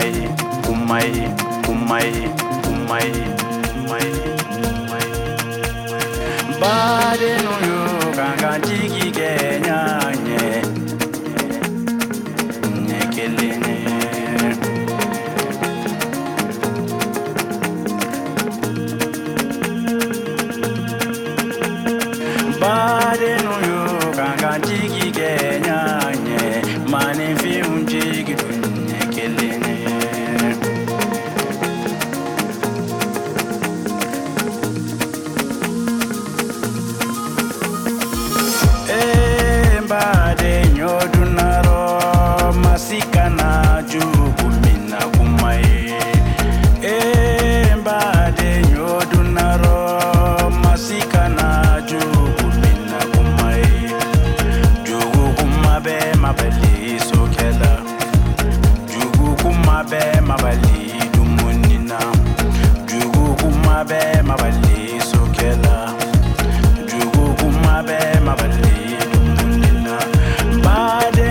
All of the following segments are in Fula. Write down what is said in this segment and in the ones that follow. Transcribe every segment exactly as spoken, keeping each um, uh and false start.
kumai, kumai, kumai, kumai. Bade no yo kanga jigi kenya nye nye kelene. Bade no yo kanga jigi kenya nye mani fi unjigi nye kelene. Masikana jugu mina kumai Embade nyodunaro Masikana jugu mina kumai Jugu kumabe mabali sokela Jugu kumabe mabali dumunina Jugu kumabe mabali sokela Jugu kumabe mabali dumunina Bade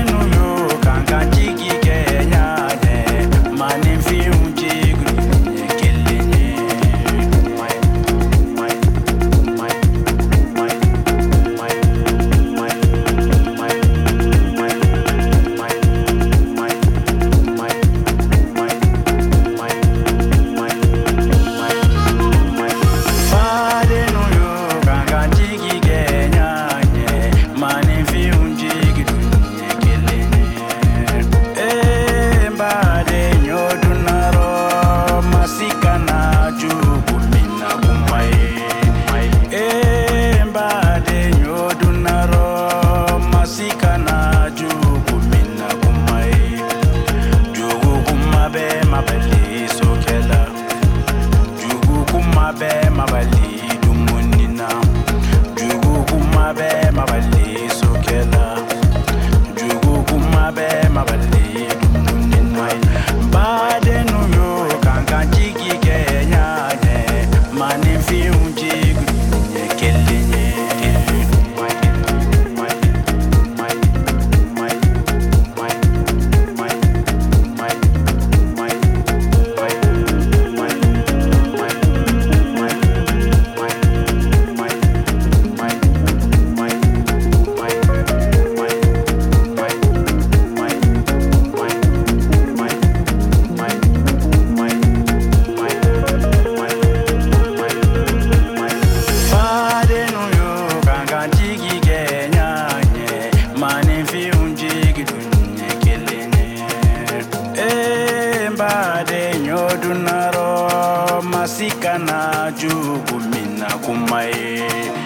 Masikana jugu mina kumai